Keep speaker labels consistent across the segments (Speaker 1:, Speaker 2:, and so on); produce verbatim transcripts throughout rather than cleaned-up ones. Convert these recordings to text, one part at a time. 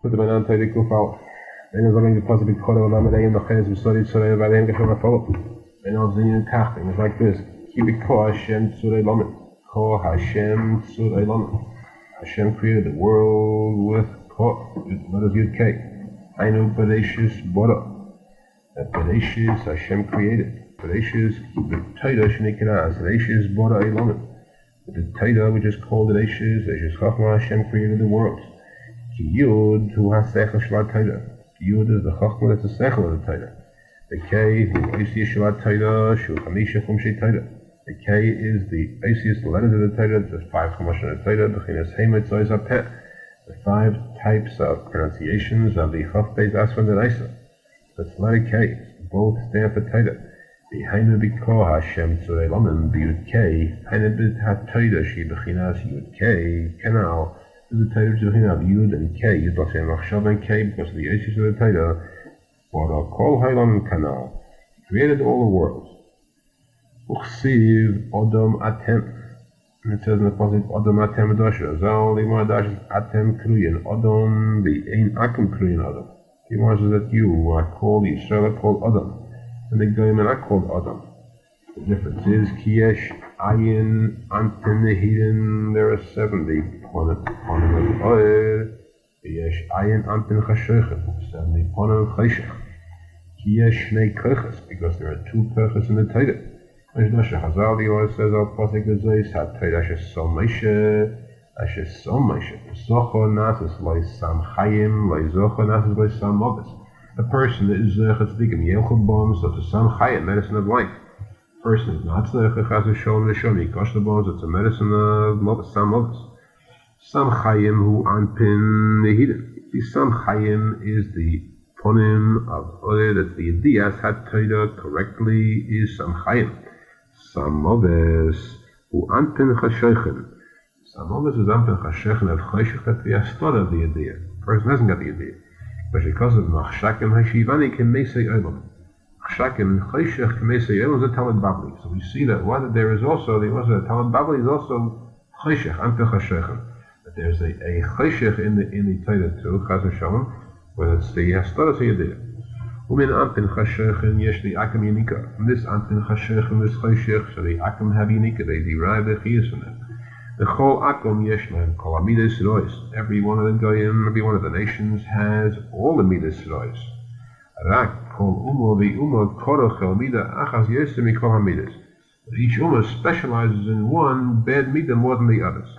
Speaker 1: Put the man Taida Kufal. Then is only the possible Kodo Lamadei in the Chez Visori Surah by the English follow. And also the new Kachting is like this. Keep it Ko Hashem Surah Lamed. Ko Hashem Surah Lamed. Hashem created the world with Ko. What is Yud K? I know Bereshis Bora. That Bereshis Hashem created. Bereshis the Taida Shnikiraz. Bereshis Bora Lamed. The Taida we just called it Bereshis. Bereshis Chachma Hashem created the world. Ki Yud who has Sechel Shvat Taida. Yud is the Chachma that's the Sechel of the Taida. The K who Oisi Shvat Taida Shu Chamisha Chumshi Taida. The K is the Oisiest letters of the Taida. There's five Chumashon of the Taida. Bechinas Heimet Zois Apet. The five types of pronunciations of the Chaf Beis Asvan and Isa. That's letter K. Both stand for Taida. The Hainu B'Ko Hashem Tzurei Lamed B'Yud K. Hainu B'Hat Taida Shi Bechinas Yud K. Canal. The Taida is Bechinas Yud and K. Yud L'Shem Machshav and K because of the Oisiest of the Taida. But Kol Hailam Canal. He created all the worlds. Uchsiv Odom Atem. And it says in the passage, Odom Atem Adosha. Zal Limar Dash Atem Kruyen. Odom the Ein Akum Kruyen Odom. He says that you are called Yisrael are called Odom. And the Goyim are not called Odom. The difference is Kiyesh Ayin Anten Nehidin. There are seventy Ponim of Oyer. Kiyesh Ayin Anten Chashochem. Seventy Ponim of Chashech. Kiyesh Shnei Kochas. Because there are two Kochas in the Taida. Hashem Chazal, the Lord says, "Al Pasik Bezois Hat Taida Asher Som Moshe, Asher Som Moshe. Zocho Nasis Loi Sam Chayim, Loi Zocho Nasis Loi Sam Movis. A person that is Zechet Tzdikim Yelchel Bones, that's a Sam Chayim, medicine of life. A person is not Zechet Chaz V'Sholem V'Sholem Yikosh the Bones, it's a medicine of Movis, Sam Movis. Sam Chayim Hu Anpin Nehidin. The Sam Chayim is the ponim of Oyer, that's the Yedias Hat Taida correctly is Sam Chayim. Samoves who Anpin Chashochem. Samoves is Anpin Chashochem of Chashech that we have started the idea. The person hasn't got the idea. But because of Machshakim Hashivani can may say Olam. Machshakim Chashech can may say Olam is a Talmud Babli. So we see that what there is also, there was a Talmud Babli is also Chashech, Anpin Chashochem. But there's a, a Chashech in the in the Torah too, Chaz V'Sholem, where it's the Hastara the idea. Umin Anpin Chashochem yesh the Akim Yanika. From this Anpin Chashochem, this Chashech, so the Akim have Yanika, they derive their Chiyas from them. The Chol Akum yesh man, Kol Amidas Rois. Every one of the Goyim, every one of the nations has all the Midas Rois. Rak Kol Umo the Umo Korochel Mida Achaz Yesemi Kol Hamidas. Each Ummah specializes in one bad Midah more than the others.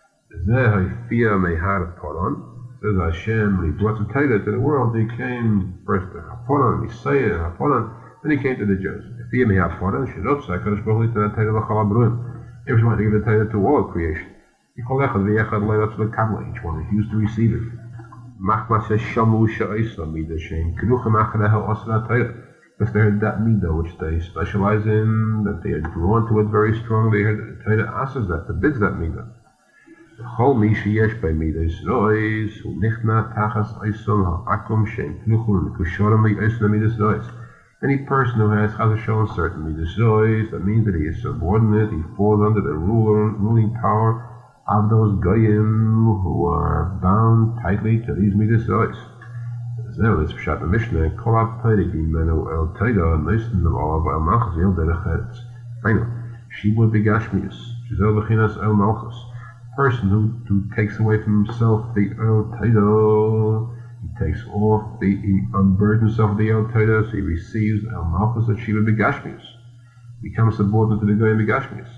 Speaker 1: Zeh Hifia Mehar Poron. Says Hashem, when he brought the Torah to the world, he came first to Haponon, Misayah, Haponon, then he came to the Jews. If he may have Haponon, Shirotza, HaKadosh Baruch Hu to the Torah L'chal HaBruim. He was wanting to give the Torah to all of creation. He called Echad V'Echad Le'Rotz V'Kabla. Each one refused to receive it. Machmas Shamu Sha'isa Midah Shem Kenuchem Achadeha Osra Torah. Because they heard that Midah, which they specialize in, that they are drawn to it very strongly. They heard that the Torah asks that, forbids that Midah. Chol mi sheyesh by midas rois, hu nichna tachas oisom ha'akum she'en knuchum v'kushorim li'osim midas rois. Any person who has Chaz V'Sholem certain midas rois, that means that he is subordinate, he falls under the ruler, ruling power of those goyim who are bound tightly to these midas rois. Zeh is pshat the Mishnah, kol ha'taydik imenu el tayda, noisen them all of el malchus el derech final. Shibud b'gashmius, shizel b'chinas el malchus. Person who, who takes away from himself the El Taida, he takes off, the, he unburdens himself of the El Taida, so he receives El Malchus of Shiva Begashmius, becomes subordinate to the Goyim Begashmius.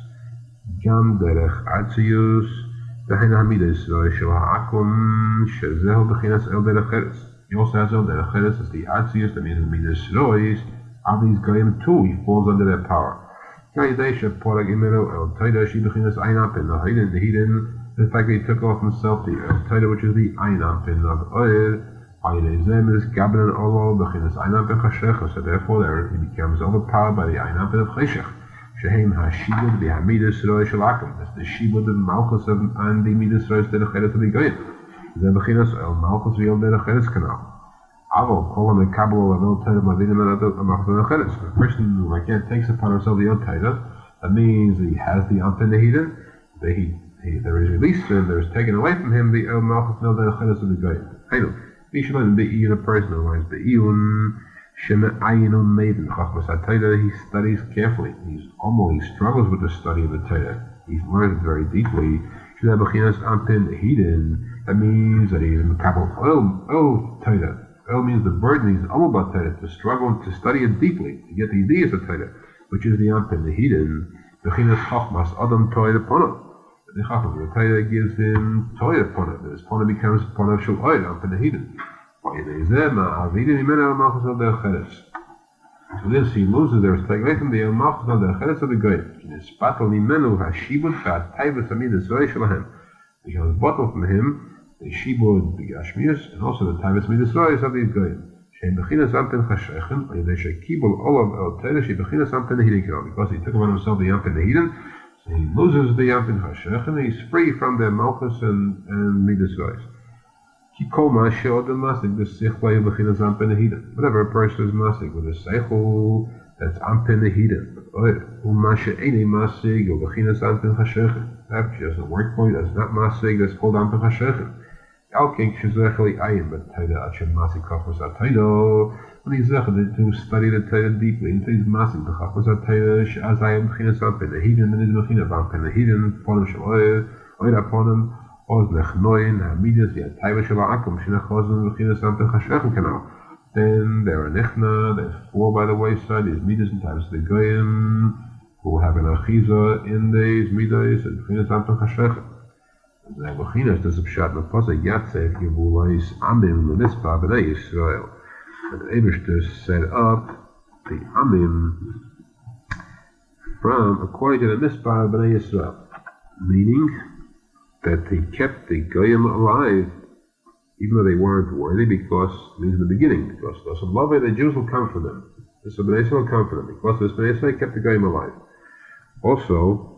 Speaker 1: Gam derech Atzius, Behin Hamidus, Shel Ha'akum, Shezehu Bechinas El Derech Cheres. He also has El Derech Cheres as the Atzius, that means Midas Rois, of these Goyim too, he falls under their power. The fact that he took off himself the El Taida, which is the Einapin of Oyer, so therefore he becomes overpowered by the Einapin of Cheshech. Shehem Hashibud, the Hamidus Roy Shalakim. That's the Shibud of Malchus and the Midas Roy Derech to the Goyim. Then Bechinas El Malchus Vil Derech Canal. Avo Kol Mekabel of El Taida Mavinim and Malchus Derech. The person who again takes upon himself the El Taida, that means he has the Anpin Nehida, he, he, there is released to him, there is taken away from him the El Malchus Vil Derech of the Goyim. I know. Bishalim be'iyun, a person who learns be'iyun, shema ayinun maiden chachmas ha-Torah, he studies carefully. He's almost, he struggles with the study of the Torah. He learns very deeply. That means that he's in the capital oil, oil Torah. Oil means the burden, he's almost about Torah, to struggle to study it deeply, to get the ideas of Torah, which is the Ampin, the Hidden, the Chinas Chachmas, Adam Torah Ponah. The Chachmas, the Torah gives him Torah Ponah. This Ponah becomes Ponah Shul Oil, Ampin, the Hidden. So this he loses their respect away from the Malchus of the Cheres of the Goyim. In his battle, Nimenu Hashibud Fat Taivas Amid Israel Shalahem. Because bottled from him the Shibud, the Gashmius, and also the Taivas Amid Israel of these Goyim. Shein Bechinas Ampen Chashrechen, or they should Kibul Olav El Torah, Shein Bechinas Ampen Nehiden Kiral. Because he took upon himself the Ampen Nehiden, so he loses the Ampen Chashrechen, he's free from the Malchus and, and Mid Israel. Whatever a person is masig with a seichel, that's ampen nehiden. That just a word point that's not masig, that's called ampen chashechem. When he's zechel to study the Torah deeply, until he's masig the chachmas ha-Torah, she'az ayim b'chinas ampen nehiden, then he's b'chinas ampen nehiden, ponim shel oil, oil ponim. Then there are nechna, there's four by the wayside, these midas and types of the goyim, who have an achiza in these midas and b'chinas ampen chashechem. The b'chinas does a pshat mepasa yatsev givulais amim l'mispa b'nei Yisrael. And the Eibishter set up the amim from according to the mispa b'nei Yisrael, meaning that he kept the Goyim alive, even though they weren't worthy, because, it means in the beginning, because those of love, the Jews will come for them. The Bnei Yisrael will come for them, because the Bnei Yisrael kept the Goyim alive. Also,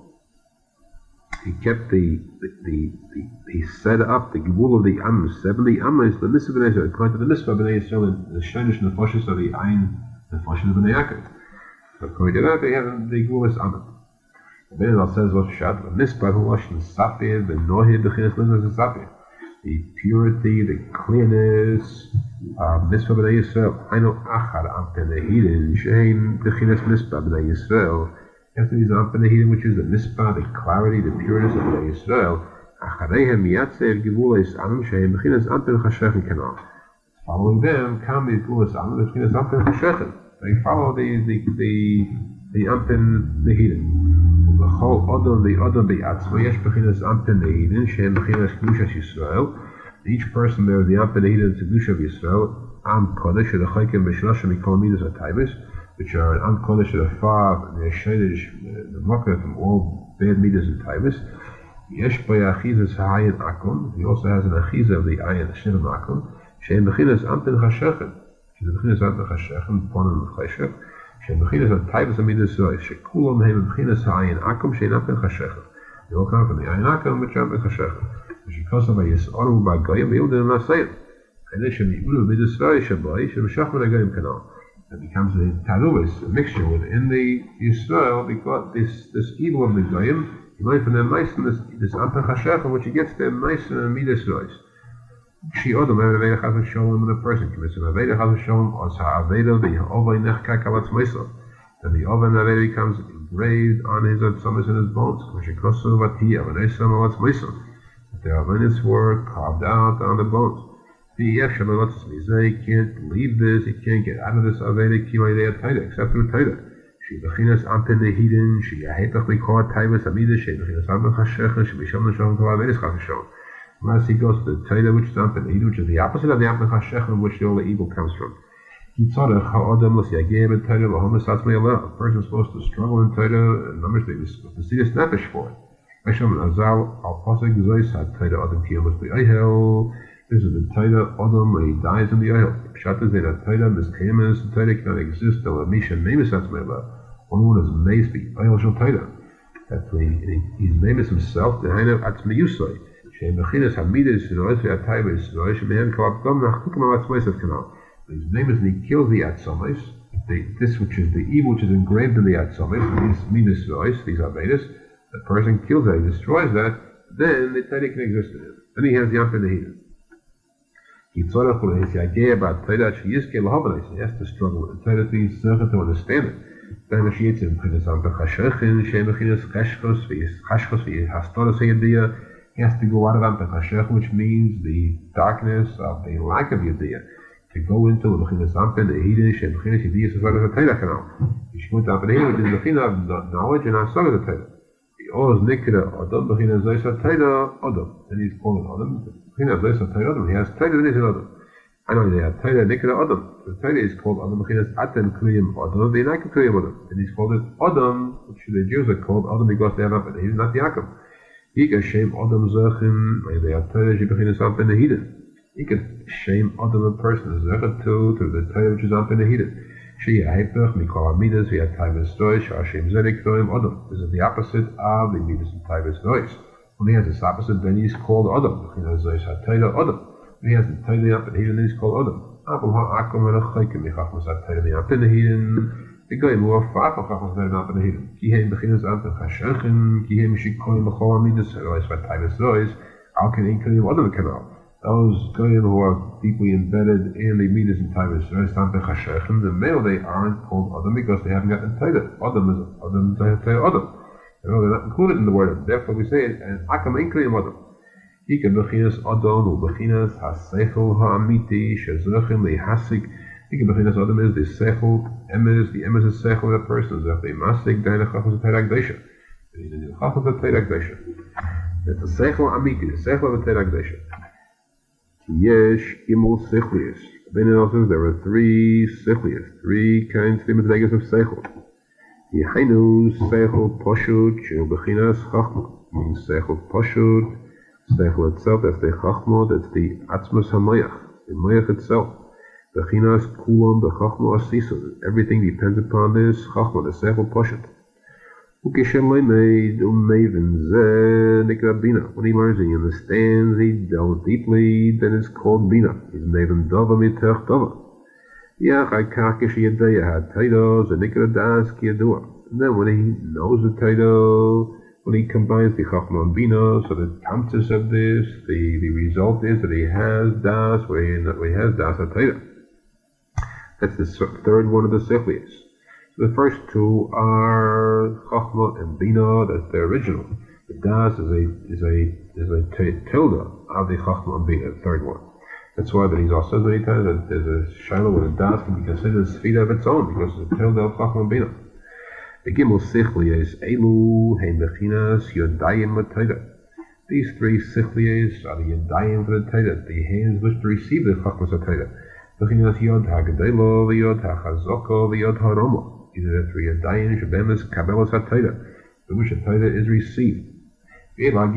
Speaker 1: he kept the, the, the, the he set up the Gibul of the Am, seventy Amas, the Mitzvah Bnei Yisrael, according to the Mitzvah Bnei Yisrael, the Shenish and the Foshes of the Ayin, the Foshes of Bnei Yaakov. According to that, they have the Gibul of Amas. Ben al says what Shat, Nispa who washed in Sapir, the Nohid, the Chinas Linas Sapir. The purity, the clearness, of Nispa B'nai Yisrael. I know Achar Ampen Nehiden, Shein, the Chinas Nispa B'nai Yisrael. After these Ampen Nehiden, which is the Nispa, the clarity, the pureness of B'nai Yisrael. Achareihem Yatsev Givulis Am, Shein, the Chinas Ampen Chashechem Kanal. Following them, come the Givulis Am, the Chinas Ampen Chashechem. They follow the, the, the, the Ampen Nehiden. The whole Odom, the Odom, the Atzma, Yesh Bechinas Ampen Nehiden, Shem Bechinas Kedushas Yisrael. Each person there is the Ampen Nehiden, the Kedusha of Yisrael, Am Kodesh, the Chaykim, B'Shloshim, Mikol Midas HaTaibis, which are an Am Kodesh, the Fav, the Shedish, the Mokkah from all bad Midas and Taibis. Yesh B'ya Achizas Ha'ayin Akum, he also has an Achiza of the Ayin, the Shem Akum, Shem Bechinas Ampen Chashechem, Shem Bechinas Ampen Chashechem, Ponim Chayshech, Bechinas and types of midas shekulam hem bechinas ha'ayin akum shein ampen chashechem. They all come from the ayin akum which ampen chashechem. Shekosam v'yisoru b'goyim v'yudim nasayim. And this should be ulu midas shabai shemeshach v'goyim kanal. It becomes a taruvis, a mixture within the Yisrael, because this this evil of the goyim, you learn from them nice and this this ampen chashechem, which he gets them nice and midas rois. She odom aveda chas v'sholom when a person commits an aveda chas v'sholom or ha'aveda v'ya'ovay nechkak alatz meisel. Then the oven aveda becomes engraved on his atzomis and his bones. K'mashikosu v'ti avanesam alatz meisel. The avenis were carved out on the bones. The yefshem alatz mizeh, he can't leave this, he can't get out of this aveda kimayidei taida, except through taida. She bechinas ampen nehiden, she yahetach mikor taivas amidah, she bechinas ampen chashechem, she b'shom l'sholom kol avenis chas v'sholom. Unless he goes to the Torah, which is Ampen Nehiden, which is the opposite of the Ampen Chashechem, which all the evil comes from. A person is supposed to struggle in Torah, and numbers they to see this nefesh for it. This is the Torah Adam when he dies in the Ohel. Pshat is that Torah miskemes, the Torah cannot exist till a Misha Memes Atzmei. One is Meis be Ohel Shel Torah. That he's Memes himself, the Hainav Atzmei Yusoi. Shein bechinas hamidas v'nois v'atayvos v'nois shemehem kolab dom nachtukim alatzmois of kanal. His name is he kills the atzomis, this which is the evil which is engraved in the atzomis, these midas v'nois, these avedas. The person kills that, he destroys that, then the Torah can exist in him. Then he has the Ampen Nehiden. It's the idea about Torah, she is Kelahabanis, he has to struggle with the Torah to to understand it. Then she is in Prinazam Bechashechin, she Bechinas Cheshchos, Cheshchos, Hastoras Yediyah, he has to go out of Bechashech, which means the darkness of the lack of Yediyah, to go into the Bechinas Ampen, the Hidden, she Bechinas Yediyah, as well as the Torah canal. You should go to Ampen, which is the Bechina of knowledge and Asar of the Torah. Oz Nikra Adam, Bechinas Zoysa Torah Adam, and he's called Adam. He has Torah, he has Torah, and he's an Adam. I know they have Torah, Nikra Adam. The Torah is called Adam, he has Aten Kriyim Adam, the Yaakov Kriyim Adam. And he's called it Adam, which the Jews are called Adam because they have Adam, he's not Yaakov. He can shame Adam Zerchim, and they have Torah, she begins up in the Hidden. He can shame Adam, a person, Zerchim too, to the Torah which is up in the Hidden. She Haipach, Mikol Amidas, we have Taibas Doish, Hashem Zedek Doim Adam. This is the opposite of the Midas and Taibas Doish. When he has this opposite, then he's called Adam. He has this Torah Adam. When he has the Torah up and he he's called Adam. Abel ha'akom elachaykim michachmas ha'Torah up in the Hidden. The guy more far from chachmas Torah up in the Hidden. Ki heim bechinas ampen chashechin, ki heim shikoyim b'chol Amidas, otherwise by Taibas Doish, how can he kill Adam canal? Those guys who are deeply embedded in the Midas and Taibas Doish, ampen chashechin, the male they aren't called Adam because they haven't got the Torah. Adam is Adam, Torah Adam. No, they're not included in the word. Therefore, we say it and Akam Inkrim Adam. He can bechinas Adam, or bechinas Hasechel Ha'amiti, Shezrechim Lehasik. He can bechinas Adam is the Sechel, Emes, the Emes is Sechel of the person, Zech the Masik, Daina Chachos of Teragdesha. He's in the Chachos of Teragdesha. That's the Sechel Amiti, the Sechel of Teragdesha. Yesh Imul Sechlius. Then also there are three Sechlius, three kinds of Medegas of Sechel. Yehainu Sechel Poshut Shel Bechinas Chachma means Sechel Poshut. Sechel itself, that's the Chachma, that's the Atzmas HaMayach, the Mayach itself. Bechinas Kulam Bechachma Asisun. Everything depends upon this Chachma, the Sechel Poshut. Ukishem Leimeid Umevin Zeh Nikra Bina. When he learns and he understands, he delves deeply, then it's called Bina. He's Mevin Dava Mitech Dava. Yeah, I kakish yadaya had titles and nikra das kiyadua. And then when he knows the title, when he combines the chachma and bina, so the context of this, the, the result is that he has das, where he, where he has das atayda. That's the third one of the sechlias. So the first two are chachma and bina. That's the original. The das is a is a is a tilde of the chachma and bina. The third one. That's why that he's also says many times that there's a shiloh with a das can be considered a sfida of its own because it's a tilde of chachma and bina. The gimel sichliyas elu heim bechinas yodayim l'tayda. These three sichliyas are the yodayim for the tayda, the hands which receive the chachmas of tayda. Bechinas yod ha'gadelo v'yod ha'chazoko v'yod ha'romo. These are the three yodayim shebemis kabelas ha'tayda, by which the tayda is received. These three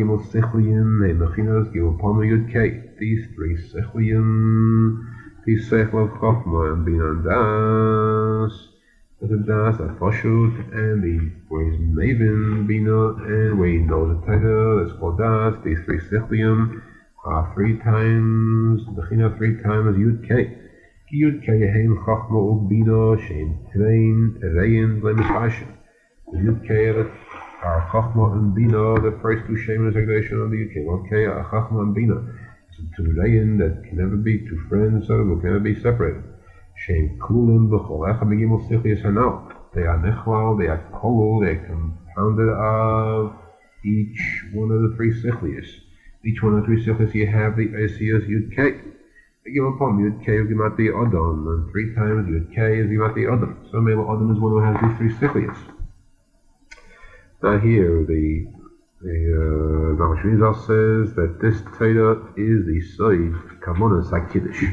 Speaker 1: sechliyim, these sechl of chachma and bina and das, the das are foshut, and the where he's maven bina, and where he knows the title, that's called das. These three sechliyim are three times, bechina three times yud kei. Yud kei heim chachma uk bina, shein trein, rein, lemishashin. The yud kei are Chachma and Bina, the first two shameless aggregation of the U K. Okay, Chachma and Bina. It's a two reyin that can never be two friends, so will never be separated. Shem Kulim B'chol Echa Megimel Sichlias Hanal. They are Nechwal, they are Kolul, they are compounded of each one of the three Sichlias. Each one of the three Sichlias you have the Asias Yud K. They give upon Yud K of Gimati Odom, and three times Yud K is Gimati Odom. So Mela Odom is one who has these three Sichlias. Now here, the the Ramashrizal uh, says that this Torah is the Soid Kamonas HaKiddush.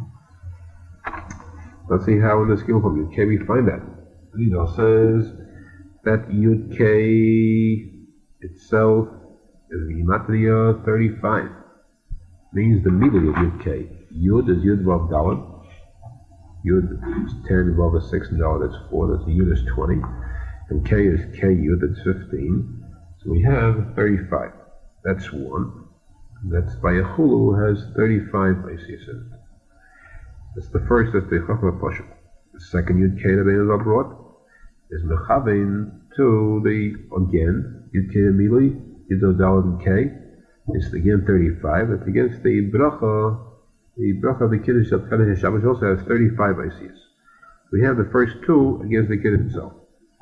Speaker 1: Let's see how in this Gimel from Yud K we find that. Rizal says that Yud K itself is the Gematria thirty-five. Means the middle of Yud K. Yud is Yud Vav Daled. Yud is ten, Vav is six, and Daled is four. That's the Yud is twenty. And K is K Yud, that's fifteen. So we have thirty-five. That's one. That's by a Chulu who has thirty-five Isis in it. That's the first, that's the Chachma Pasha. The second Yud K that is brought is Mechavein to the, again, Yud K Amili, Yud Daled and K. It's again thirty-five. That's against the Bracha the bracha of the Kiddush of Kaddish Shabbos also has thirty-five Isiyas. We have the first two against the Kiddush itself.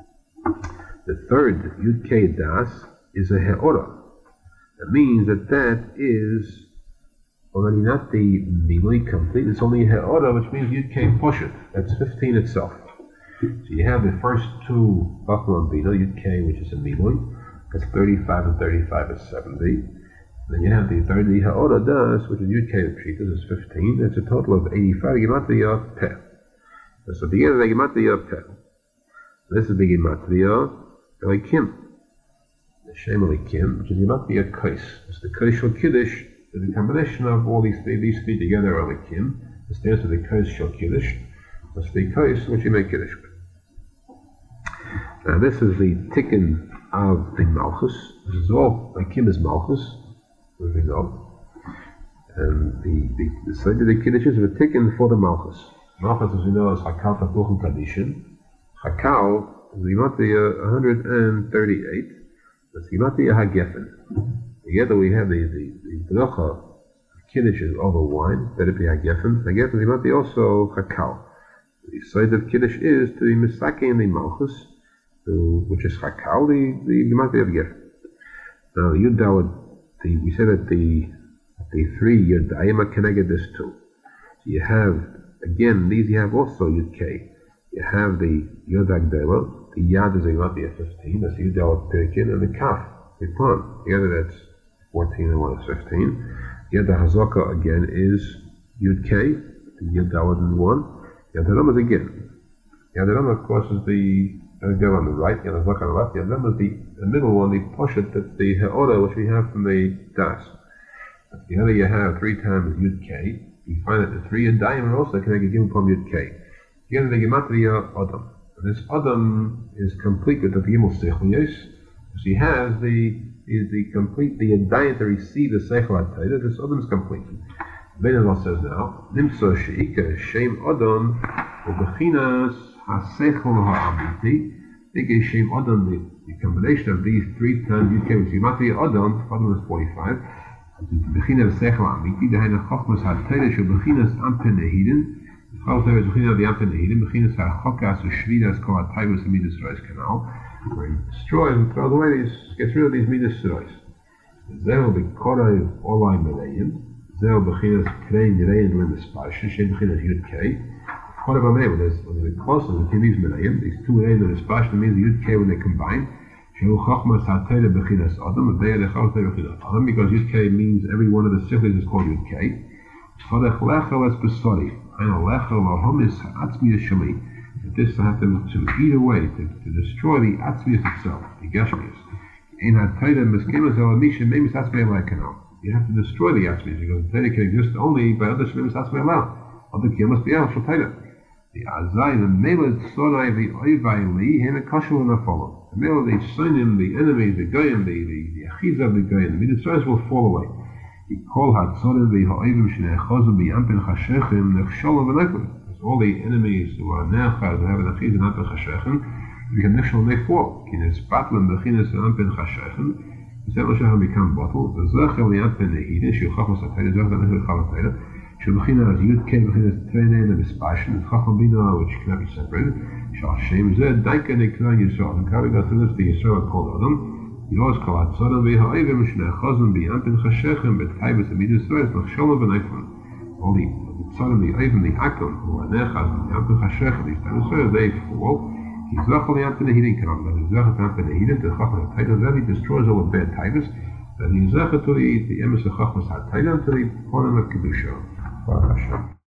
Speaker 1: The third Yud Kei Das is a He'ora. That means that that is already not the Milui complete, it's only a He'ora, which means Yud Kei Poshet. That's fifteen itself. So you have the first two Bachman Bina, Yud Kei, which is a Milui, that's thirty-five, and thirty-five is seventy. Then you have the third, the Ha'ora Das, which is Yud Kei Pshitas, is fifteen. That's a total of eighty-five. Gematria Peh. So at the end of the Gematria Peh. This is the Gematria Elikim. The Shem Elikim, which is Gematria Kais. It's the Kais Shel Kiddush. The combination of all these three, these three together are Elikim. It stands for the Kais Shel Kiddush. That's the Kais which you make Kiddush with. Now this is the Tikkun of the Malchus. This is all Elikim is Malchus. We know, and the the the side of the Kiddushes were taken for the Malchus. Malchus, as we know, is Hakal Tapuch and Kadishin. Hakal is Gematria one hundred thirty-eight. That's Gematria Hagefen. Together we have the the the bracha Kiddush is over wine. Let it be Hagefen. Hagefen is Gematria also Hakal. The side of Kiddush is to the Misake and the Malchus, to, which is Hakal, the the Gematria of Gefen. Now Yud Daled. The, we said that the the three Yodayim are connected this too. So you have, again, these you have also Yud Kei. You have the Yod Agdela, the Yad is a Gematria fifteen, that's Yud Daled Pirkin, and the Kaf, the Plan. Together that's fourteen and one is fifteen. Yod HaZaka again is Yud Kei, the Yod Daled and one. Yod HaRam is again. Yod HaRam, of course, is the Agdela on the right, Yod HaZaka on the left. Yod HaRam is the The middle one, the Poshet, that's the He'ora, which we have from the Das. At the other you have three times Yud Kei. You find that the three Yudayim are also connected given from Yud Kei. Again, the Gematria Adam. And this Adam is complete with the Gimel Sechliyos. So he has the is the complete the Yudayim to receive the Sechel HaTorah. This Adam is complete. Ben Allah says now, Nimso She'ika Shem Adam U'Bechinas HaSechel HaAmiti. They gave Shem Adam, the, the combination of these three times Yud Kei, which is Gematria Adam, Adam is forty-five. Bechinas Sechel Amiti, the Heina Chochmas HaTorah, Shel Bechinas Ampen Nehiden. The Chal Torah is Bechinas the Ampen Nehiden. Bechinas HaChokas U'Shvidas Kol HaTaivus and Midas Rois Canal, where he destroys and throws away these, gets rid of these Midas Rois. Zeh B'Korei Olai Meleim. Zeh Bechinas Krei Nirein Rin Espasha. Shem Bechinas Yud Kei. When there's the closest between these Menayim, these two Reins and especially means the Yud Kei when they combine. Because Yud Kei means every one of the Sichlis is called Yud Kei. This I have to, to eat away, to, to destroy the Atzmius itself, the Geshmius. You have to destroy the Atzmius because the Torah can exist only by other Shemimus Atzmius Allah. Other Kiyam must be out for Torah. The Azai, the Melech Sonai, the Oivai Li, and the Kashul will follow. The Melech, the Sonim, the enemies, the Goyim, the the Achiza of the Goyim, the Mitzvahs will fall away. The Kol HaTzorim, the Ha'ivim, Shnei Chozim, the Ampen Chashechim, Nechsholom, and Eklim. Because all the enemies who are Nechaz, who have an Achiz and Ampen Chashechim, we can Nechshol, they fall. Kines Batlam, Bechinas, and Ampen Chashechim, the Zeh Moshe become bottle, the Zechel, the Ampen Nehidin, Shil Chachmas HaTorah, Zechel, the Nechel HaTorah, Shel Bechinas Yud Kei, Bechinas Treinen, and Espashin, Chacham Bina, which cannot be separated. Shal Shem Zeh, Daika Nekran Yisrael. And how we got through this, the Yisrael called Adam. Yos Kol HaTzorim, V'Ha'ivim, Shnei Chozim, B'Ampen Chashechem, B'Taivus, and Midas Rois, L'Chsholom, and Eifman. All the Tzorim, the Eivim, the Akum, who are Nechaz, B'Ampen Chashechem, these times Rois, they fall. He's Zachal, the Ampen Nehidin, cannot be Zachal, the Ampen Nehidin, the Chacham HaTorah, he destroys all the bad Taivus. Then he's Zachal to the Emes of Chachmas HaTorah, to the Ponim of Kedusha. Baruch Hashem.